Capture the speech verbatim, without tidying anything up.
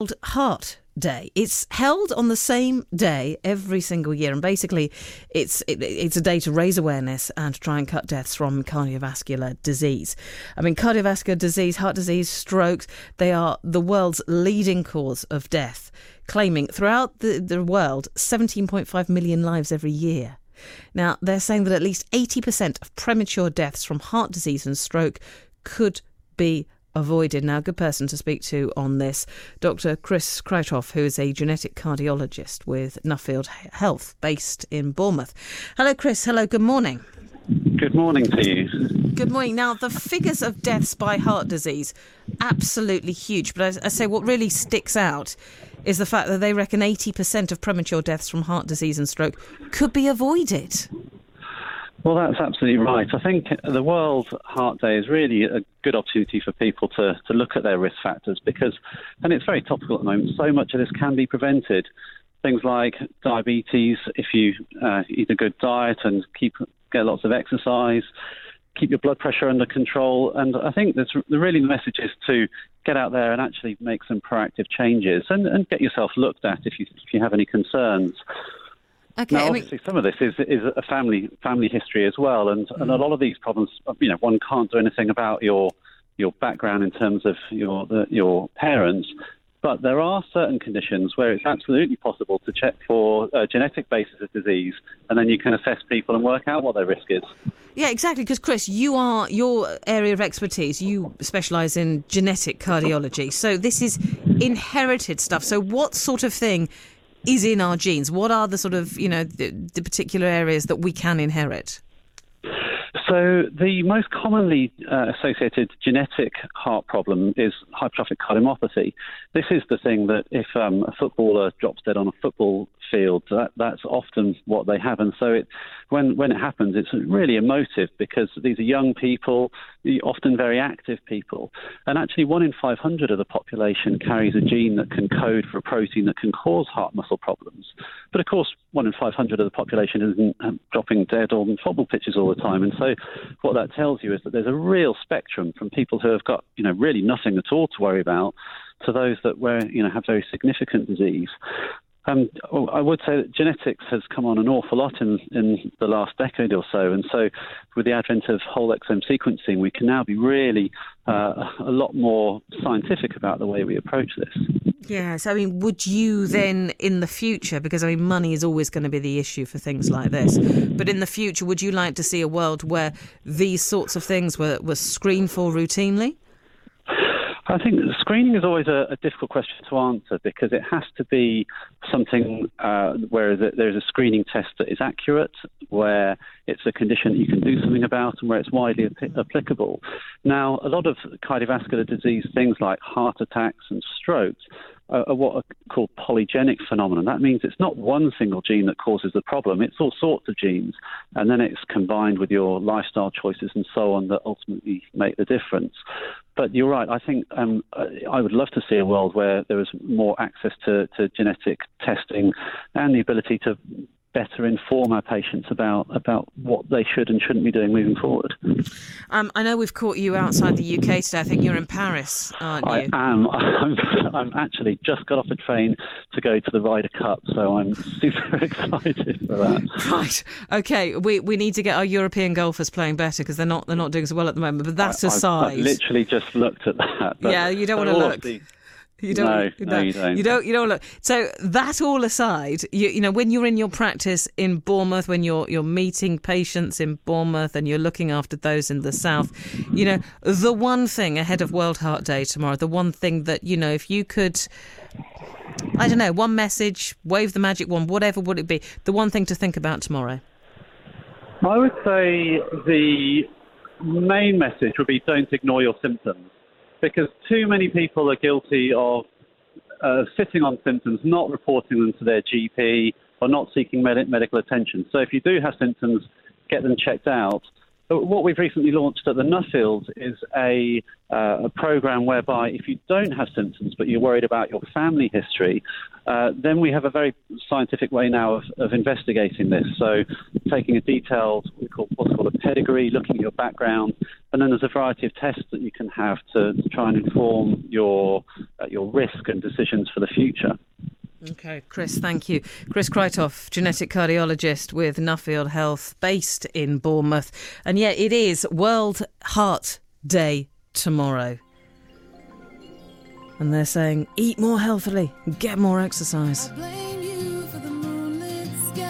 World Heart Day. It's held on the same day every single year, and basically it's it, it's a day to raise awareness and to try and cut deaths from cardiovascular disease. I mean, cardiovascular disease, heart disease, strokes, they are the world's leading cause of death, claiming throughout the, the world seventeen point five million lives every year. Now, they're saying that at least eighty percent of premature deaths from heart disease and stroke could be avoided. Now, a good person to speak to on this, Doctor Chris Krytoff, who is a genetic cardiologist with Nuffield Health, based in Bournemouth. Hello, Chris. Hello, good morning. Good morning to you. Good morning. Now, the figures of deaths by heart disease, absolutely huge. But I, I say what really sticks out is the fact that they reckon eighty percent of premature deaths from heart disease and stroke could be avoided. Well, that's absolutely right. I think the World Heart Day is really a good opportunity for people to, to look at their risk factors because, and it's very topical at the moment, so much of this can be prevented. Things like diabetes, if you uh, eat a good diet and keep get lots of exercise, keep your blood pressure under control. And I think that's really the message is to get out there and actually make some proactive changes and, and get yourself looked at if you, if you have any concerns. Okay, now, I mean, obviously, some of this is is a family family history as well, and, mm. and a lot of these problems, you know, one can't do anything about your your background in terms of your the, your parents, but there are certain conditions where it's absolutely possible to check for a genetic basis of disease, and then you can assess people and work out what their risk is. Yeah, exactly. Because Chris, you are your area of expertise. You specialise in genetic cardiology, so this is inherited stuff. So, what sort of thing is in our genes? What are the sort of, you know, the, the particular areas that we can inherit? So the most commonly uh, associated genetic heart problem is hypertrophic cardiomyopathy. This is the thing that if um, a footballer drops dead on a football field, that, that's often what they have. And so it, when, when it happens, it's really emotive because these are young people, often very active people. And actually one in five hundred of the population carries a gene that can code for a protein that can cause heart muscle problems. But of course, one in five hundred of the population isn't um, dropping dead on football pitches all the time. And so what that tells you is that there's a real spectrum from people who have got, you know, really nothing at all to worry about to those that were, you know, have very significant disease. Um, I would say that genetics has come on an awful lot in, in the last decade or so. And so with the advent of whole exome sequencing, we can now be really uh, a lot more scientific about the way we approach this. Yes, I mean, would you then in the future, because I mean, money is always going to be the issue for things like this, but in the future, would you like to see a world where these sorts of things were, were screened for routinely? I think screening is always a, a difficult question to answer because it has to be something uh, where there's a screening test that is accurate, where it's a condition that you can do something about and where it's widely ap- applicable. Now, a lot of cardiovascular disease, things like heart attacks and strokes, are, are what are called polygenic phenomena. That means it's not one single gene that causes the problem, it's all sorts of genes, and then it's combined with your lifestyle choices and so on that ultimately make the difference. But you're right. I think um, I would love to see a world where there is more access to, to genetic testing and the ability to better inform our patients about, about what they should and shouldn't be doing moving forward. Um, I know we've caught you outside the U K today. I think you're in Paris, aren't you? I am. I'm, I'm actually just got off a train to go to the Ryder Cup, so I'm super excited for that. Right. Okay. We we need to get our European golfers playing better because they're not they're not doing so well at the moment. But that's I, aside. I've, I've literally just looked at that. Yeah, you don't want to look. The, You don't, no, no, you don't. You don't. You don't look. So that all aside, you, you know, when you're in your practice in Bournemouth, when you're you're meeting patients in Bournemouth, and you're looking after those in the south, you know, the one thing ahead of World Heart Day tomorrow, the one thing that, you know, if you could, I don't know, one message, wave the magic wand, whatever would it be? The one thing to think about tomorrow. I would say the main message would be don't ignore your symptoms. Because too many people are guilty of uh, sitting on symptoms, not reporting them to their G P or not seeking med- medical attention. So if you do have symptoms, get them checked out. But what we've recently launched at the Nuffield is a, uh, a program whereby if you don't have symptoms but you're worried about your family history, uh, then we have a very scientific way now of, of investigating this. So taking a detailed, we call, what's called a pedigree, looking at your background, And then there's a variety of tests that you can have to, to try and inform your uh, your risk and decisions for the future. OK, Chris, thank you. Chris Krytoff, genetic cardiologist with Nuffield Health, based in Bournemouth. And yeah, it is World Heart Day tomorrow. And they're saying, eat more healthily, get more exercise.